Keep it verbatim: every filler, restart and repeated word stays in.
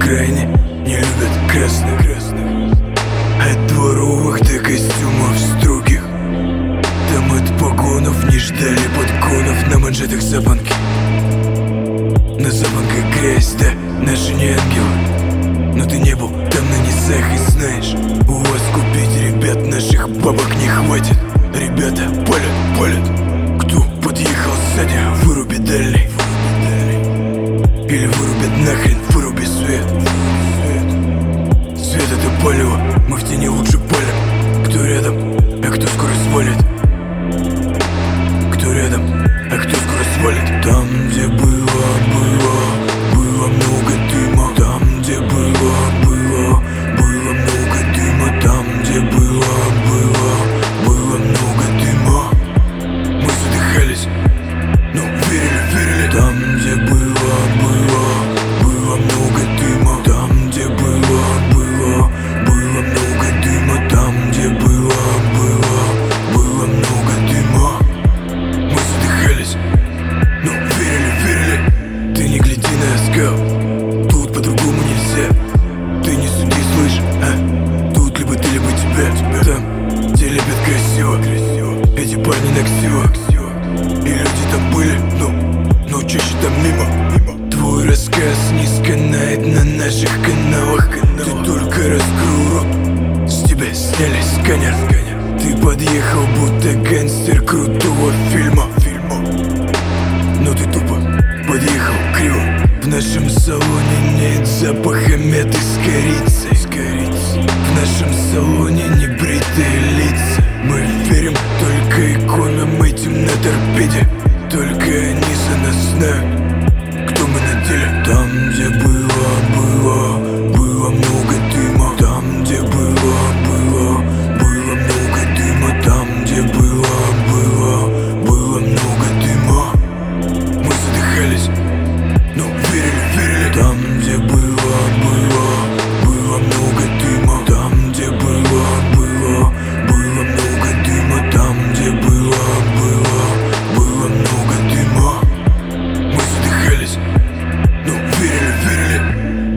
Украине не любят красных, от дворовых до костюмов строгих. Там от погонов не ждали подгонов. На манжетах запонки, на запонках грязь, да, наши не ангелы. Но ты не был там на низах и знаешь, у вас купить ребят наших бабок не хватит. Ребята палят, палят. Кто подъехал сзади, выруби дальний, или вырубят нахрен, выруби свет. Свет — это палево, мы в тени лучше палим. Кто рядом, а кто скоро свалит? Кто рядом, а кто скоро свалит? Там, где было, было, было много дыма. Там, где было, было, было много дыма. Там, где было, было, было много дыма. Мы задыхались, но верили, верили. Там, где было, было, было много дыма. Там, где было, было, было много дыма. Там, где было, было, было много дыма. Мы задыхались, но верили, верили. Ты не гляди на оскал, тут по-другому нельзя. Ты не суди, слышь, а? Тут либо ты, либо тебя. Там, где любят красиво, эти парни на ксиво. И люди там были, но, но чаще там мимо. Твой рассказ не сканает на наших каналах. Ты только раскрыл рот, с тебя сняли сканер. Ты подъехал, будто гангстер крутого фильма. Но ты тупо подъехал криво. В нашем салоне нет запаха мяты с корицей. В нашем салоне небритые лица. Мы верим только иконам этим на торпеде. Только они за нас знают, кто мы на деле. Там, где было, было, было много дыма. Там, где было, было, было много дыма. Там, где было, было, было много дыма. Мы задыхались, но верили, верили. Там,